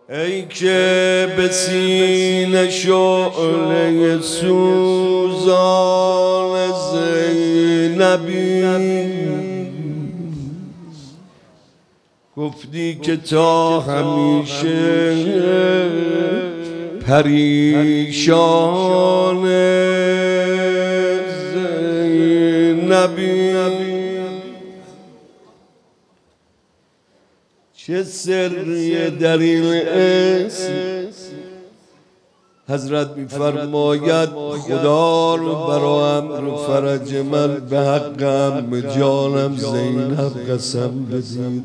ای که به سینه شعله سوزان زینبی، گفتی که تا همیشه پریشان زینبی. چه سری در این اسم حضرت می‌فرماید خدا رو برای امر فرج من به حقم جانم زینب قسم بدید.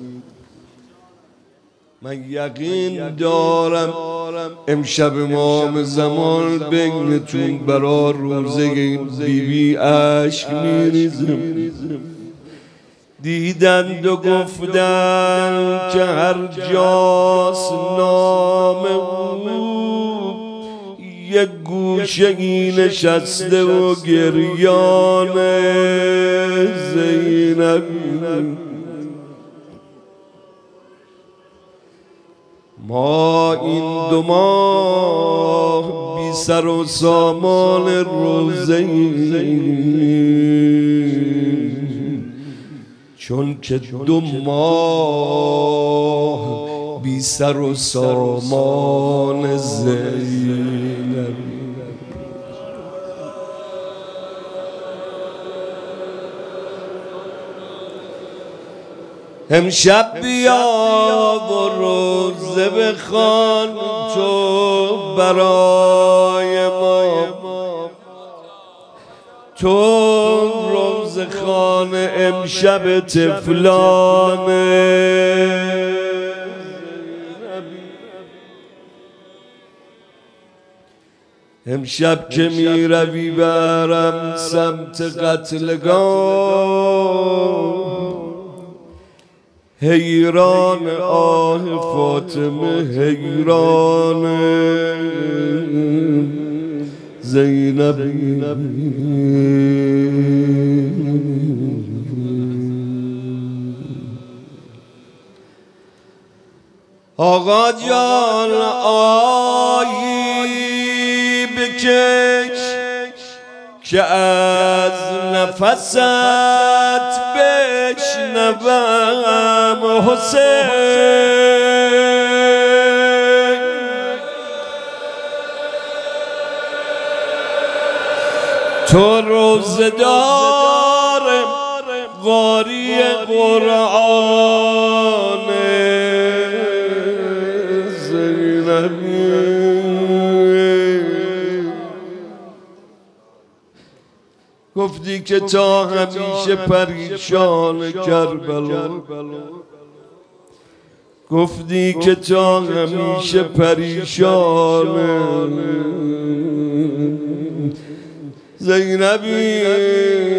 من یقین دارم امشب امام زمان بینتون برای روزه این بیبی اشک میریزم. دیدند و گفتند که هر جاست نام او یک گوشه ای نشسته و گریان زینبی. ما این 2 ماه بی سر و سامان روزه چون که 2 ماه بی سر و سامان زینب. امشب بیا و روزه بخوان تو برای ما، تو روزه خوان امشب طفلان. امشب که می روی برم سمت قتلگاه، حیران آه فاطمه حیران زینبی. آقا جان آیی بکش که از نفست بشنوم حسین. تو روزه دار قاری قرآن زینبی. گفتی که تا همیشه پریشان کربلا، گفتی که تا همیشه پریشان زینبی.